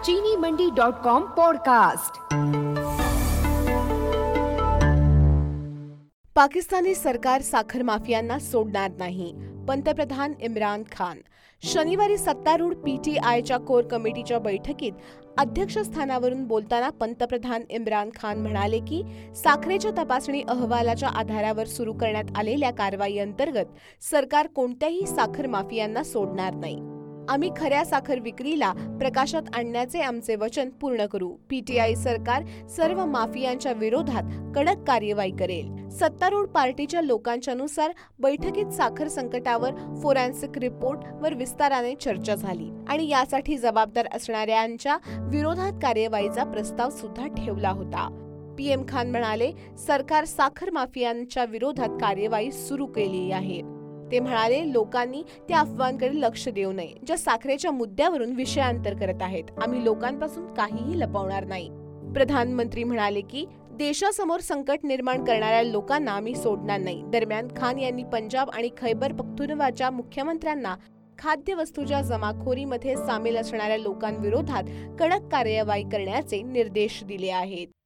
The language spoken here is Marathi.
चीनीमंडी.com पॉडकास्ट। पाकिस्तानी सरकार साखर माफियांना सोडणार नाही, पंतप्रधान इम्रान खान। शनिवारी सत्तारूढ PTIच्या कोर कमिटीच्या बैठकीत अध्यक्षस्थानावरून बोलताना पंतप्रधान इम्रान खान म्हणाले की साखरेच्या तपासणी अहवालाच्या आधारावर सुरू करण्यात आलेल्या कारवाईअंतर्गत सरकार कोणत्याही साखर माफियांना सोडणार नाही। आम्ही खऱ्या साखर विक्रीला प्रकाशात आणण्याचे आमचे वचन पूर्ण करू। PTI सरकार सर्व माफियांच्या विरोधात कडक कार्यवाही करेल। सत्तारूढ पार्टीच्या लोकांच्यानुसार बैठकीत साखर संकटावर फोरेन्सिक रिपोर्ट वर विस्ताराने चर्चा झाली आणि यासाठी जबाबदार असणाऱ्यांच्या विरोधात कार्यवाहीचा प्रस्ताव सुद्धा ठेवला होता। PM खान म्हणाले, सरकार साखर माफियांच्या विरोधात कार्यवाही सुरू केली आहे। ते म्हणाले, लोकांनी त्या अफवांकडे लक्ष देऊ नये ज्या साखरेच्या मुद्द्यावरून विषयांतर करत आहेत। आम्ही लोकांपासून काहीही लपवणार नाही। प्रधानमंत्री म्हणाले की देशासमोर संकट निर्माण करणाऱ्या लोकांना आम्ही सोडणार नाही। दरम्यान खान यांनी पंजाब आणि खैबर पख्तूनख्वाच्या मुख्यमंत्र्यांना खाद्यवस्तूच्या जमाखोरीमध्ये सामील असणाऱ्या लोकांविरोधात कडक कार्यवाही करण्याचे निर्देश दिले आहेत।